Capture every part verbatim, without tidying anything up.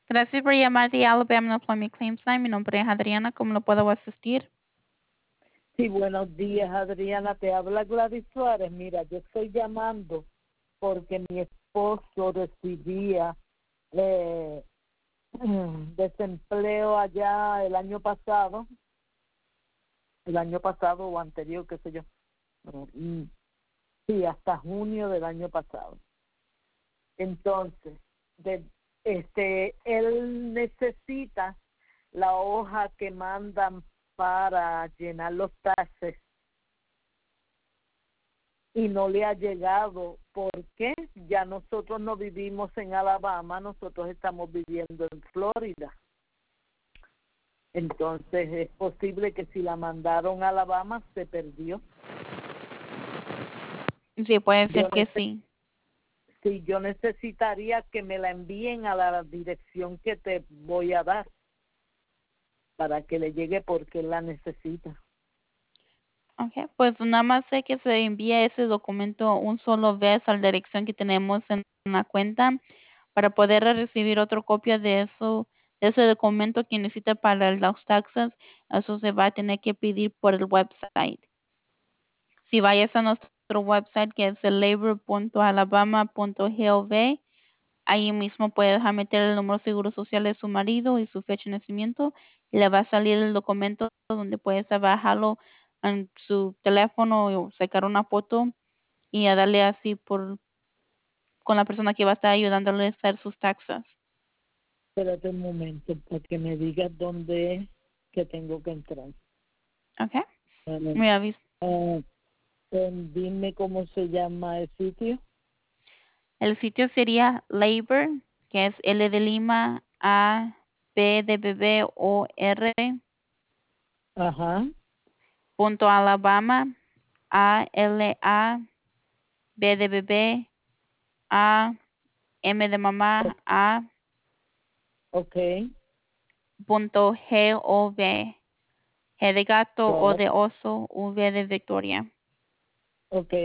Gracias por llamar de Alabama Unemployment Claims Line. Mi nombre es Adriana. ¿Cómo lo puedo asistir? Sí, buenos días, Adriana. Te habla Gladys Suárez. Mira, yo estoy llamando porque mi esposo recibía eh, desempleo allá el año pasado, el año pasado o anterior, qué sé yo. No, mm, Sí, hasta junio del año pasado. Entonces, de, este, él necesita la hoja que mandan para llenar los taxes y no le ha llegado porque ya nosotros no vivimos en Alabama, nosotros estamos viviendo en Florida. Entonces es posible que si la mandaron a Alabama se perdió. Sí, puede ser Yo que neces sí. sí, yo necesitaría que me la envíen a la dirección que te voy a dar para que le llegue porque él la necesita. Okay, pues nada más sé que se envía ese documento un solo vez a la dirección que tenemos en la cuenta para poder recibir otra copia de eso, de ese documento que necesita para los taxes. Eso se va a tener que pedir por el website. Si vayas a nuestro website que es el labor punto alabama punto gov, ahí mismo puede dejar meter el número de seguro social de su marido y su fecha de nacimiento y le va a salir el documento donde puedes bajarlo en su teléfono o sacar una foto y a darle así por con la persona que va a estar ayudándole a hacer sus taxas. Espérate un momento para que me digas dónde es que tengo que entrar. Okay. Bueno, Me avis- eh, eh, dime cómo se llama el sitio. El sitio sería Labor, que es L de Lima, A, B de bebé, O, R, Ajá, punto Alabama, A, L, A, B de bebé, A, M de mamá, A, ok. punto G, O, V, G de gato, O Gov, de oso, V de Victoria. ok.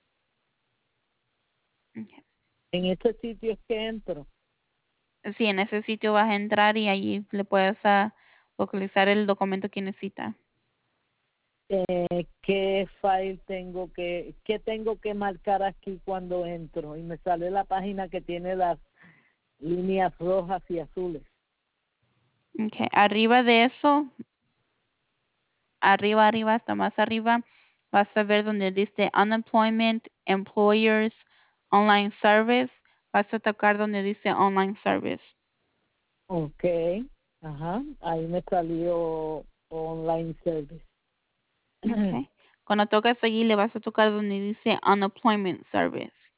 Okay. En este sitio es que entro. Sí, en ese sitio vas a entrar y allí le puedes ah, localizar el documento que necesita. Eh, ¿Qué file tengo que, qué tengo que marcar aquí cuando entro? Y me sale la página que tiene las líneas rojas y azules. Okay. Arriba de eso, arriba, arriba, hasta más arriba, vas a ver donde dice Unemployment, Employers, Online Service. Vas a tocar donde dice Online Service. Ok, ajá, ahí me salió online service. Okay. Cuando tocas allí, le vas a tocar donde dice Unemployment Service.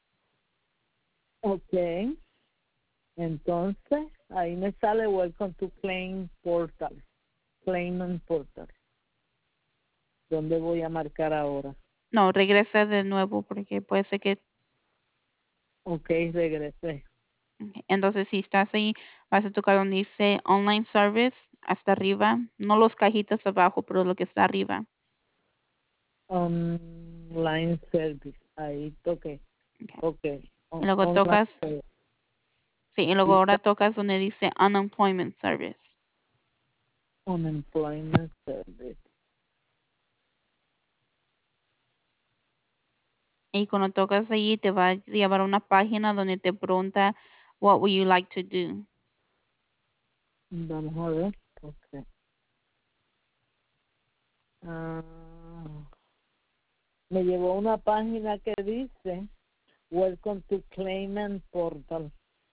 Ok, entonces ahí me sale Welcome to Claim Portal, Claimant Portal. ¿Dónde voy a marcar ahora? No, regresa de nuevo porque puede ser que... Ok, regresé. Ok. Entonces, si estás ahí, vas a tocar donde dice Online Service hasta arriba. No los cajitas abajo, pero lo que está arriba. Online service, ahí toqué. Okay. Ok, Y on- luego online tocas, service. sí, y luego Y ahora está tocas donde dice Unemployment Service. unemployment service. Y cuando tocas allí, te va a llevar a una página donde te pregunta What would you like to do? Vamos a ver. Ok. Ah, me llevó a una página que dice Welcome to Claimant Portal.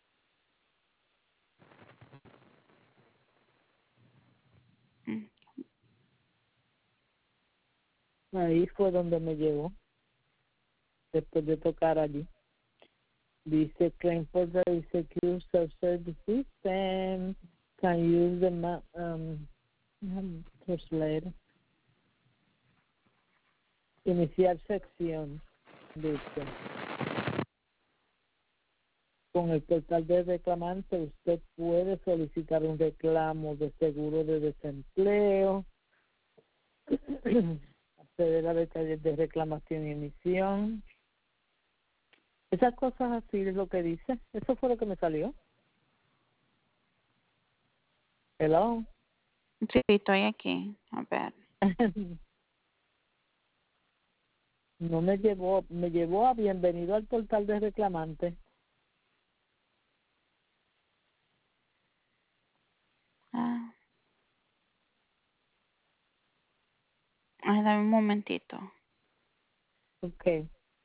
Mm. Ahí fue donde me llevó, después de tocar allí. Dice Claim Portal is secure self-service system. Can use the ma- um, um, translator. Iniciar sección. Dice. Con el portal de reclamante usted puede solicitar un reclamo de seguro de desempleo, acceder a detalles de reclamación y emisión. Esas cosas así es lo que dice. Eso fue lo que me salió. Hello. Sí, estoy aquí. A ver. No me llevó, me llevó a bienvenido al portal de reclamante. Ah, ay, dame un momentito. Okay.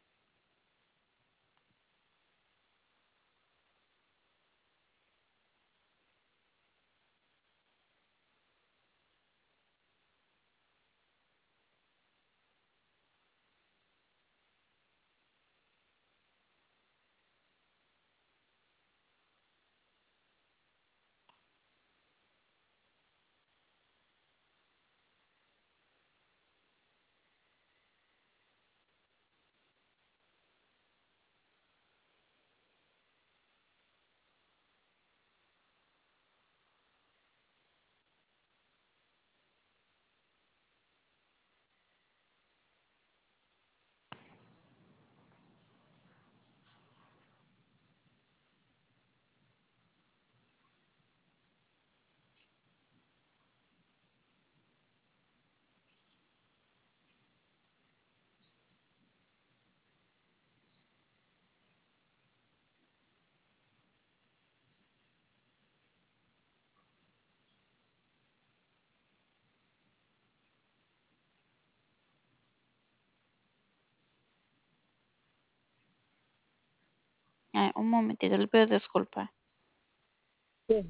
Ay, un momentito, le pido disculpa. Sí.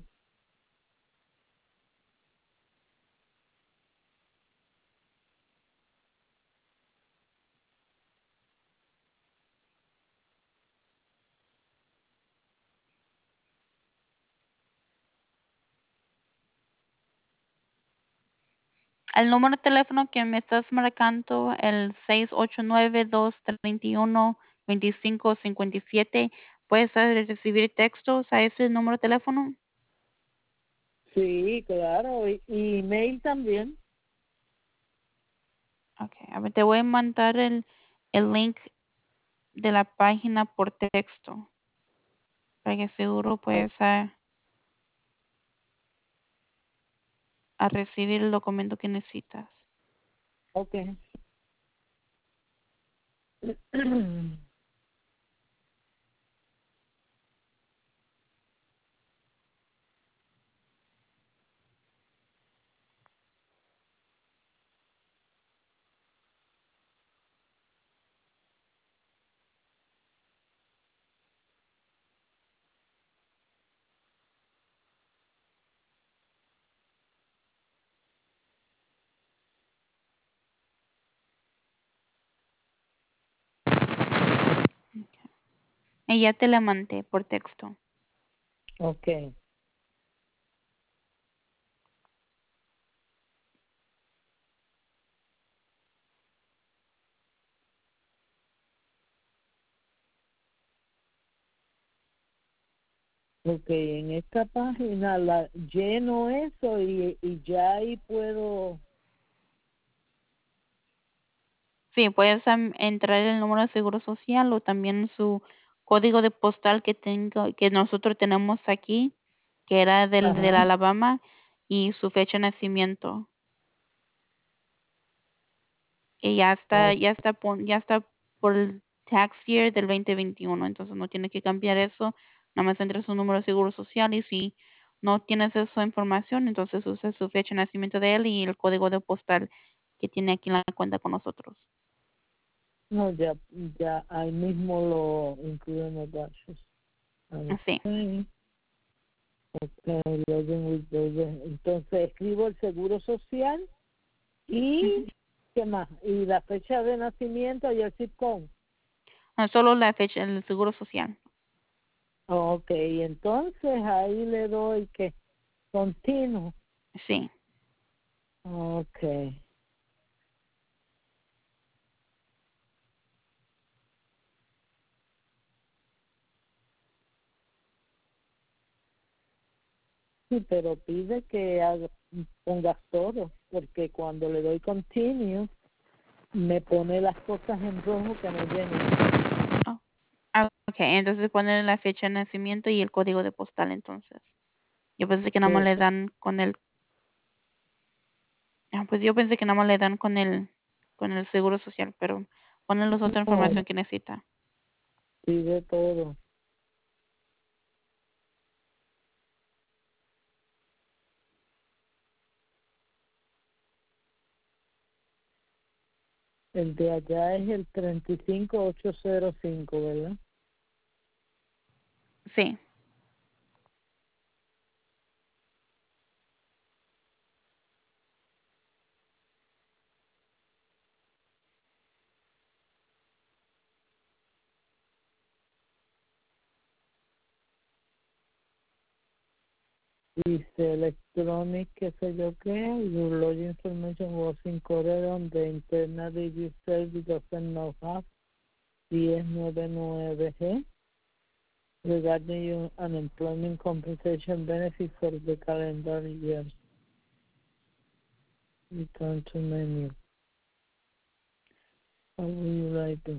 El número de teléfono que me estás marcando, el seis ocho nueve, dos tres uno, dos cinco cinco siete, ¿puedes recibir textos a ese número de teléfono? Sí, claro. Y, y email también. Okay, a ver, te voy a mandar el, el link de la página por texto, para que seguro Oh, puedes a, a recibir el documento que necesitas. okay. Y ya te la mandé por texto. Okay. Ok, en esta página la lleno eso y, y ya ahí puedo. Sí, puedes am, entrar el número de seguro social o también su código de postal que tengo, que nosotros tenemos aquí, que era del de Ajá. Alabama, y su fecha de nacimiento. Que ya está, o- ya está, pon- ya está por el tax year del veinte veintiuno, entonces no tiene que cambiar eso, nada más entre su número de seguro social y si no tienes esa información, entonces usa su fecha de nacimiento de él y el código de postal que tiene aquí en la cuenta con nosotros. no, ya, ya ahí mismo lo incluyo en los datos. Así. Okay, okay, login with the- entonces escribo el seguro social Ujú. y ¿qué más? Y la fecha de nacimiento y el zip code. Ah, solo la fecha, el seguro social. Ok, entonces ahí le doy que continuo. Sí. Okay. Sí, pero pide que haga, pongas todo, porque cuando le doy continue, me pone las cosas en rojo que no llenen. Oh, ah, ok, entonces poner la fecha de nacimiento y el código de postal entonces. Yo pensé que nada más ¿Qué? le dan con el, ah, pues yo pensé que nada más le dan con el, con el seguro social, pero ponle otra No, información que necesita. pide todo. El de allá es el treinta y cinco ocho cero cinco, ¿verdad? Sí. Dice electronic, qué sé yo qué, your login information was incorrect on the internal review service doesn't know how diez noventa y nueve G regarding your unemployment compensation benefit for the calendar year. Return to menu. How will you like to?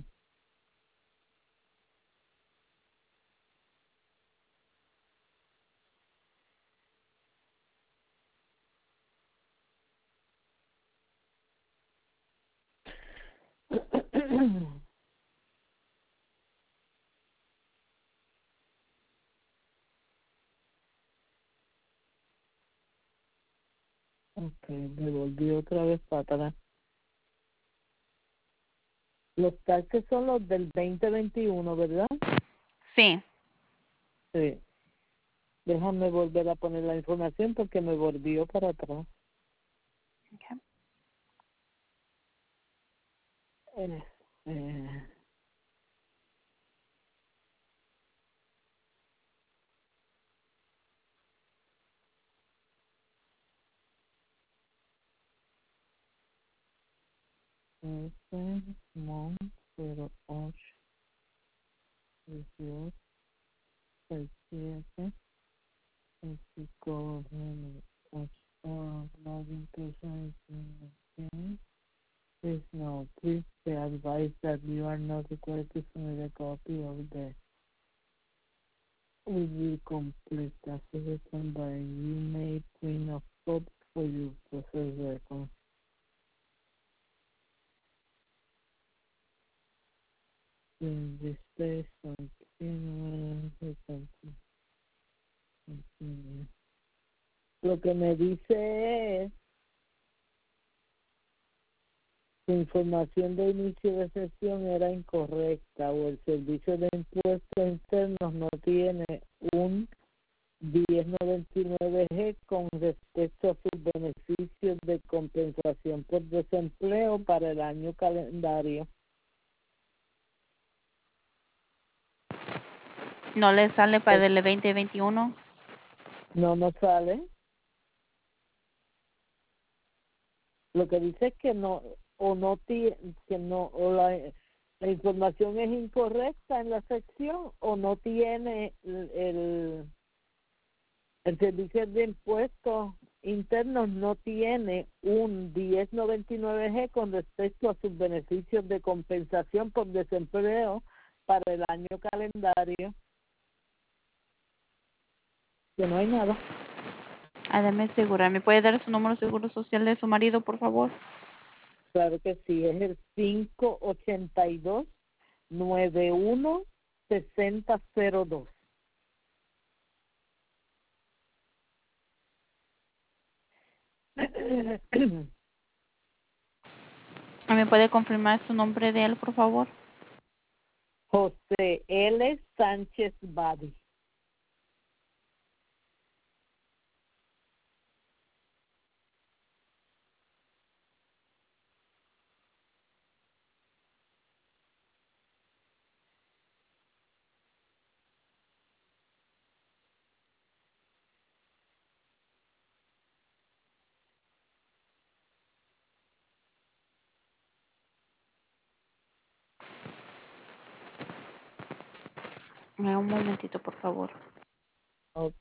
Ok, me volví otra vez para atrás. Los taxes son los del veinte veintiuno, ¿verdad? Sí. Sí. Déjame volver a poner la información porque me volvió para atrás. Okay. Este, este, month cero ocho dieciocho sesenta y siete veinticuatro ocho login person is please no, please be advised that you are not required to submit a copy of the will complete as written by you may print a copy for your process record. In this case, continue, continue. Lo que me dice es que información de inicio de sesión era incorrecta o el servicio de impuestos internos no tiene un diez noventa y nueve G con respecto a sus beneficios de compensación por desempleo para el año calendario. ¿No le sale Pues, para el veinte veintiuno? no nos sale. Lo que dice es que no, o no tiene, que no, o la, la información es incorrecta en la sección o no tiene el, el, el servicio de impuestos internos no tiene un diez noventa y nueve G con respecto a sus beneficios de compensación por desempleo para el año calendario, que no hay nada. Ah, déjame asegurar. ¿Me puede dar su número de seguro social de su marido, por favor? Claro que sí, es el cinco ochenta y dos nueve uno sesenta cero dos. ¿Me puede confirmar su nombre de él, por favor? José L. Sánchez Badi. Eh, Un momentito, por favor. Ok.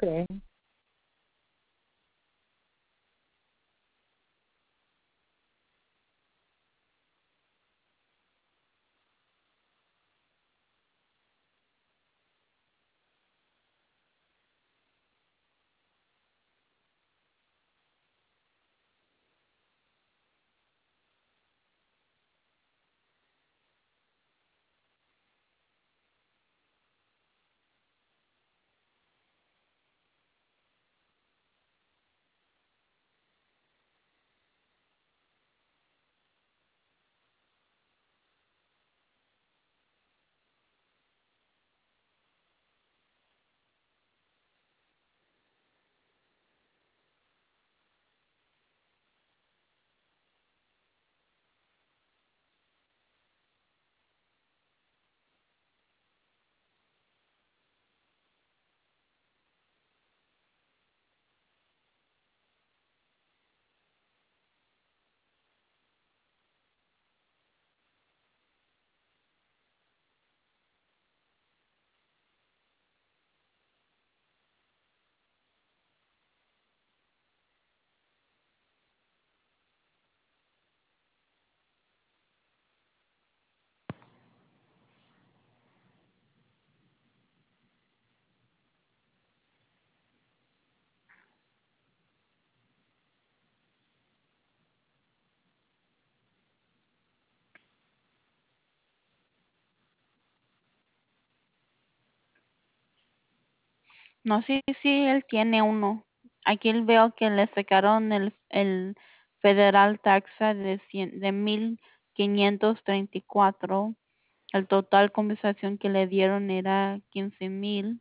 No, sí, sí, él tiene uno. Aquí veo que le sacaron el, el Federal Taxa de cien, de mil quinientos treinta y cuatro. El total compensación que le dieron era quince mil.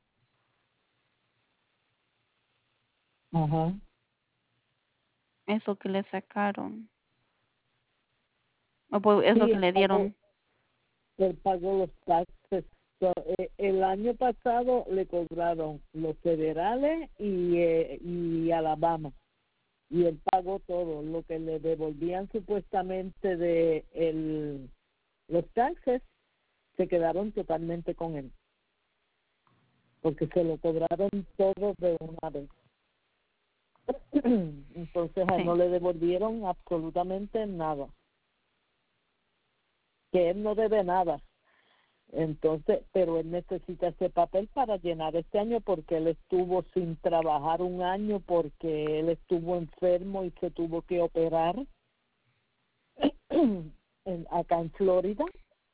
Ajá. Eso que le sacaron. O pues, eso Sí, que él le pagó, dieron. él pagó los taxes. So, eh, el año pasado le cobraron los federales y, eh, y Alabama. Y él pagó todo lo que le devolvían supuestamente de el, los taxes, se quedaron totalmente con él, porque se lo cobraron todo de una vez. Entonces a él no Sí. le devolvieron absolutamente nada, que él no debe nada. Entonces, pero él necesita ese papel para llenar este año porque él estuvo sin trabajar un año porque él estuvo enfermo y se tuvo que operar en, acá en Florida.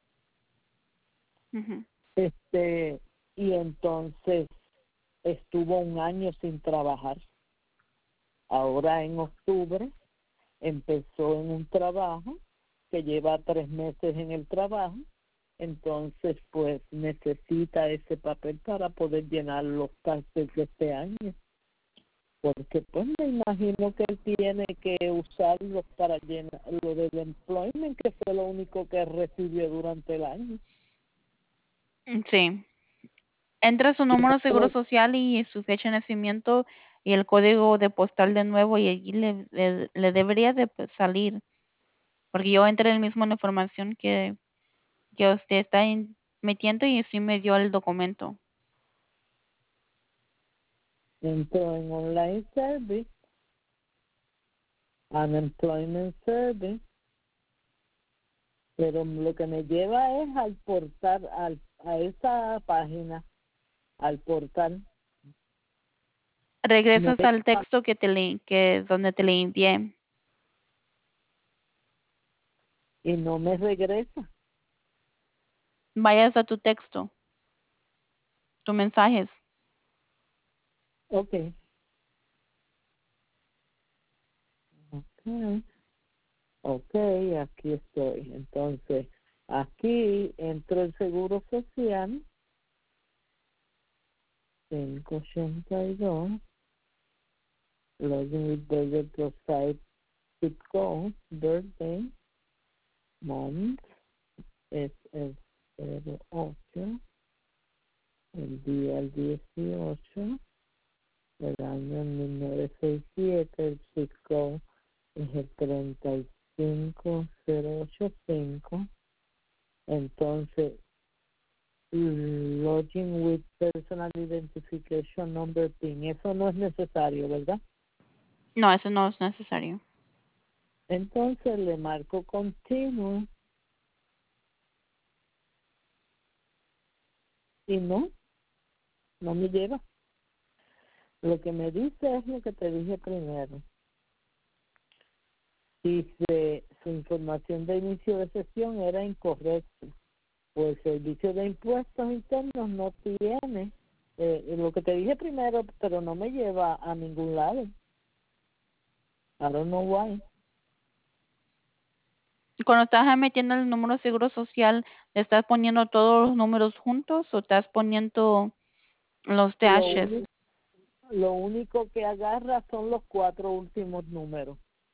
Ujú. Este, y entonces estuvo un año sin trabajar. Ahora en octubre empezó en un trabajo que lleva tres meses en el trabajo, entonces pues necesita ese papel para poder llenar los taxes de este año, porque pues me imagino que él tiene que usarlos para llenar lo del employment, que fue lo único que recibió durante el año. Sí. Entra su número de seguro social y su fecha de nacimiento y el código de postal de nuevo y allí le, le, le debería de pues, salir. Porque yo entré el mismo en la información que, que usted está in- metiendo y sí me dio el documento. Entró en online service, unemployment service, pero lo que me lleva es al portal, al, a esa página, al portal. No Regresas me- al texto que te le, que donde te le envié. y no me regresa. Vayas a tu texto, tus mensajes. Ok. Ok, ok, aquí estoy. Entonces, aquí entró el Seguro Social, quinientos ochenta y dos, login with Burger Profile, zip code, birthday, month, es el cero ocho, el día el dieciocho, el año mil novecientos sesenta y siete, el zip code es el treinta y cinco cero ochenta y cinco. Entonces, login with personal identification number PIN, eso no es necesario, ¿verdad? No, eso no es necesario. Entonces le marco continuo y no, no me lleva. Lo que me dice es lo que te dije primero. Dice, su información de inicio de sesión era incorrecta. Pues el servicio de impuestos internos no tiene eh, lo que te dije primero, pero no me lleva a ningún lado. I don't know why. Cuando estás metiendo el número de seguro social, ¿le estás poniendo todos los números juntos o estás poniendo los Lo dashes? único, lo único que agarra son los cuatro últimos números.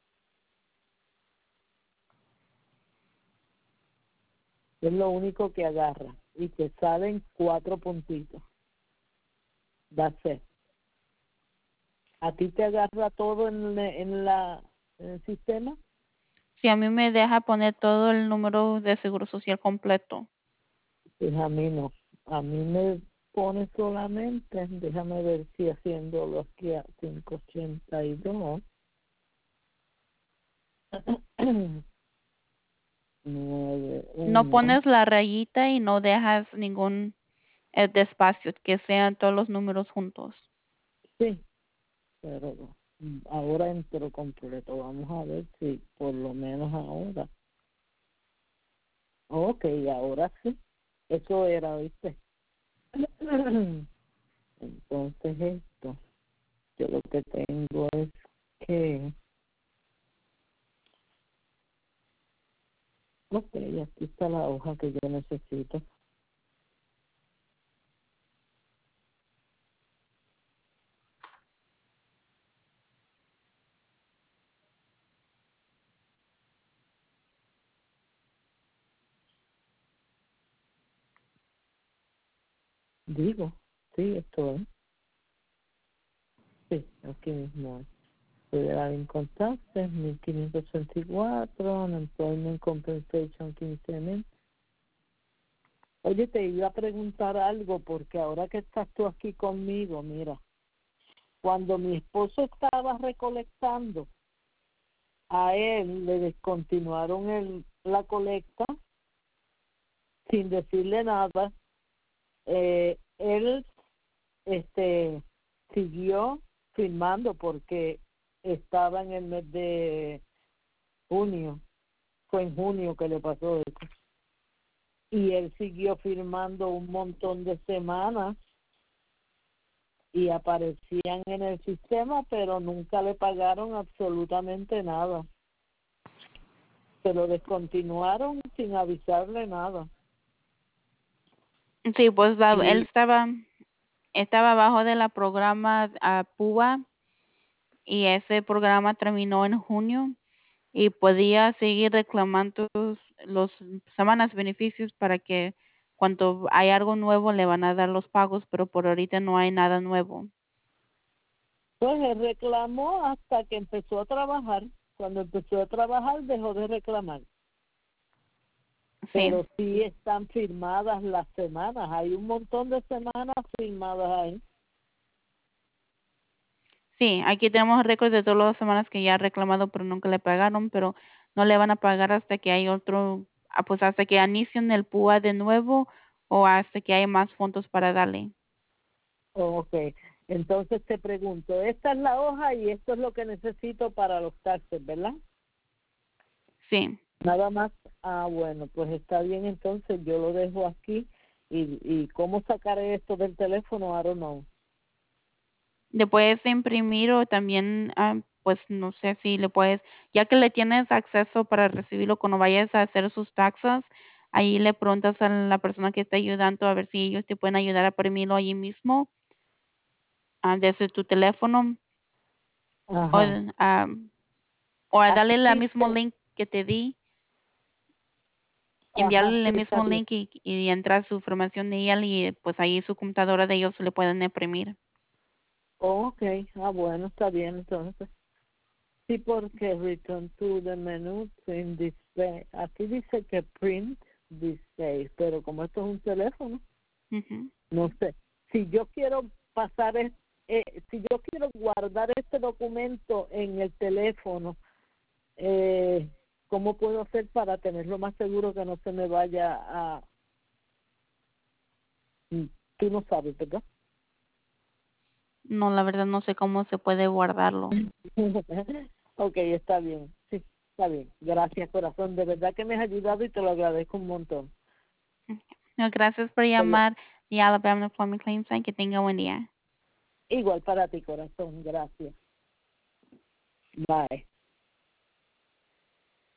Es lo único que agarra. Y te salen cuatro puntitos. That's it. ¿A ti te agarra todo en, en, la, en el sistema? Si a mí me deja poner todo el número de seguro social completo. Pues a mí no. A mí me pone solamente, déjame ver si haciéndolo aquí a quinientos ochenta y dos. nueve No uno. pones la rayita y no dejas ningún eh, espacio, que sean todos los números juntos. Sí, pero ahora entro completo. Vamos a ver si por lo menos ahora. Ok, ahora sí. Eso era, ¿viste? Entonces esto, yo lo que tengo es que, ok, aquí está la hoja que yo necesito. Digo, sí, esto es. Sí, aquí mismo es. Federal Income Taxes, mil quinientos sesenta y cuatro, Unemployment Compensation quince mil. Oye, te iba a preguntar algo porque ahora que estás tú aquí conmigo, mira, cuando mi esposo estaba recolectando, a él le descontinuaron el, la colecta sin decirle nada. Eh, él este siguió firmando porque estaba en el mes de junio, fue en junio que le pasó eso. Y él siguió firmando un montón de semanas y aparecían en el sistema, pero nunca le pagaron absolutamente nada. Se lo descontinuaron sin avisarle nada. Sí, pues la- él Y estaba, estaba abajo de la programa ah, PUA y ese programa terminó en junio y podía seguir reclamando los semanas beneficios para que cuando hay algo nuevo le van a dar los pagos, pero por ahorita no hay nada nuevo. pues él reclamó hasta que empezó a trabajar. Cuando empezó a trabajar dejó de reclamar. Sí, Pero sí están firmadas las semanas. Hay un montón de semanas firmadas ahí. sí, aquí tenemos récord de todas las semanas que ya ha reclamado, pero nunca le pagaron, pero no le van a pagar hasta que hay otro, ah, pues hasta que inicien el PUA de nuevo o hasta que haya más fondos para darle. Ok, entonces te pregunto, esta es la hoja y esto es lo que necesito para los taxes, ¿verdad? Sí. Nada más. Ah, bueno, pues está bien, entonces yo lo dejo aquí. ¿Y, y cómo sacaré esto del teléfono? I don't know. Le puedes imprimir o también, ah, pues no sé si le puedes, ya que le tienes acceso para recibirlo cuando vayas a hacer sus taxas, ahí le preguntas a la persona que está ayudando a ver si ellos te pueden ayudar a imprimirlo allí mismo, ah, desde tu teléfono o, Ajá. ah, o a darle Aquí el mismo dice, link que te di, ajá, enviarle sí, el está mismo bien. link y, y entra su información de ella y pues ahí su computadora de ellos le pueden imprimir. Ok, ah, bueno, está bien, entonces. Sí, porque return to the menu, print display. Aquí dice que print display, pero como esto es un teléfono, Ujú. no sé. Si yo quiero pasar, es- eh, si yo quiero guardar este documento en el teléfono, eh, ¿cómo puedo hacer para tenerlo más seguro que no se me vaya a... mm, Tú no sabes, ¿verdad? No, la verdad no sé cómo se puede guardarlo. Ok, está bien. Sí, está bien. Gracias, corazón. De verdad que me has ayudado y te lo agradezco un montón. No, gracias por Pero llamar de Alabama Employment Claims Line. Que tenga buen día. igual para ti, corazón. Gracias. Bye.